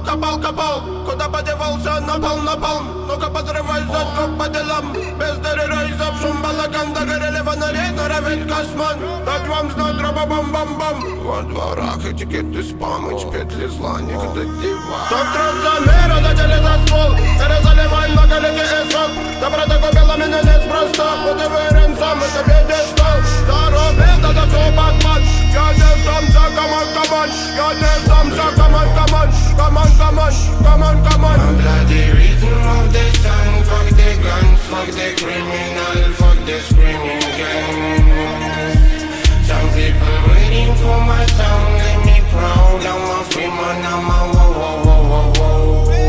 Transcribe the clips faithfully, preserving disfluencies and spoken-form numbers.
копал, копал. Куда подевался, напал, напал. Ну-ка подрывай задку по делам. Без дыры-рейзов, шум балаган. Догорели фонари, норовит косман. Дать вам знать, тропа-бам-бам-бам. Во дворах этикеты спам, эти петли зла, никогда дива. Топ трансамера, датели за ствол. Перезаливай многолетний эсрок. Доброта купила меня неспроста. Вот и вырен сам, это пьедестал. Заробил, это все Батман. Я не сдамся, камон, камон. Я не сдамся, камон, камон. Камон, камон, камон, камон. My bloody rhythm of the sun. Fuck the guns, fuck the criminal. Fuck the screaming gang. Some people waiting for my sound. Let me proud, I'm a free man, I'm a whoa, whoa, whoa, whoa, whoa.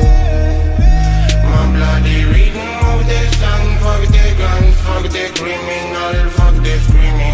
My bloody rhythm of the sun. Fuck the guns, fuck the criminal. Fuck the screaming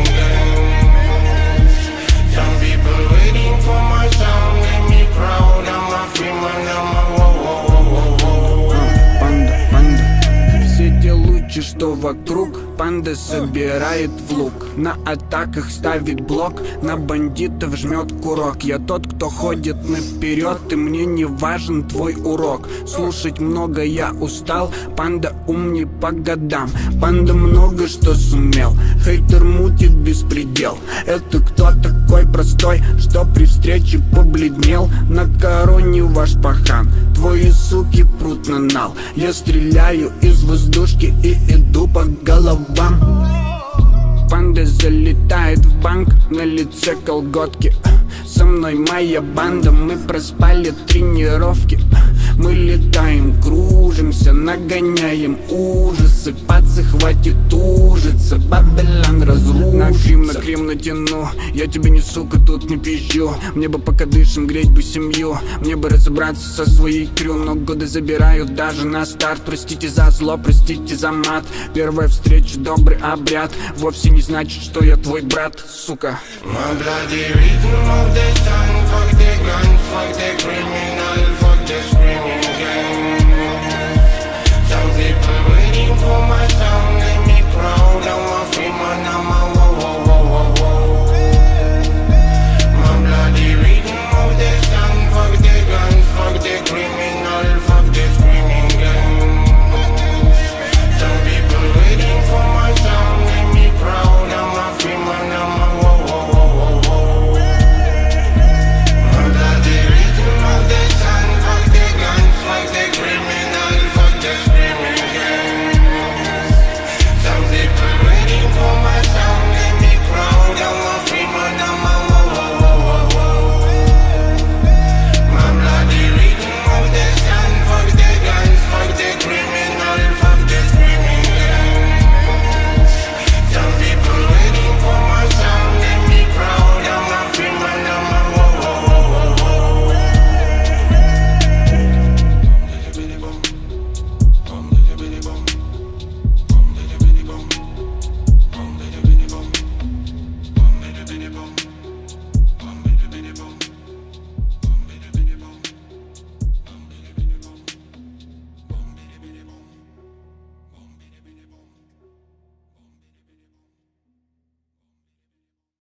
gang. Some people waiting for my sound. Let me proud, I'm a free man, I'm a whoa, whoa, whoa, whoa, whoa. Панда, панда. Все те лучи, что вокруг, панда собирает в лук. На атаках ставит блок, на бандитов жмет курок. Я тот, кто ходит наперед, и мне не важен твой урок. Слушать много я устал, панда ум не по годам. Панда много что сумел, хейтер мутит беспредел. Это кто такой простой, что при встрече побледнел? На короне ваш пахан, твои суки прут на нал. Я стреляю из воздушки и иду по головам. Панда залетает в банк, на лице колготки. Со мной моя банда, мы проспали тренировки. Мы летаем, кружимся, нагоняем ужасы. Пацы, хватит ужиться, Бабилон разрушится. На крим, на крим натяну, я тебе не сука, тут не пизжу. Мне бы пока дышим, греть бы семью. Мне бы разобраться со своей крю, но годы забирают даже на старт. Простите за зло, простите за мат. Первая встреча, добрый обряд. Вовсе не значит, что я твой брат, сука. My bloody rhythm of the sun. Fuck the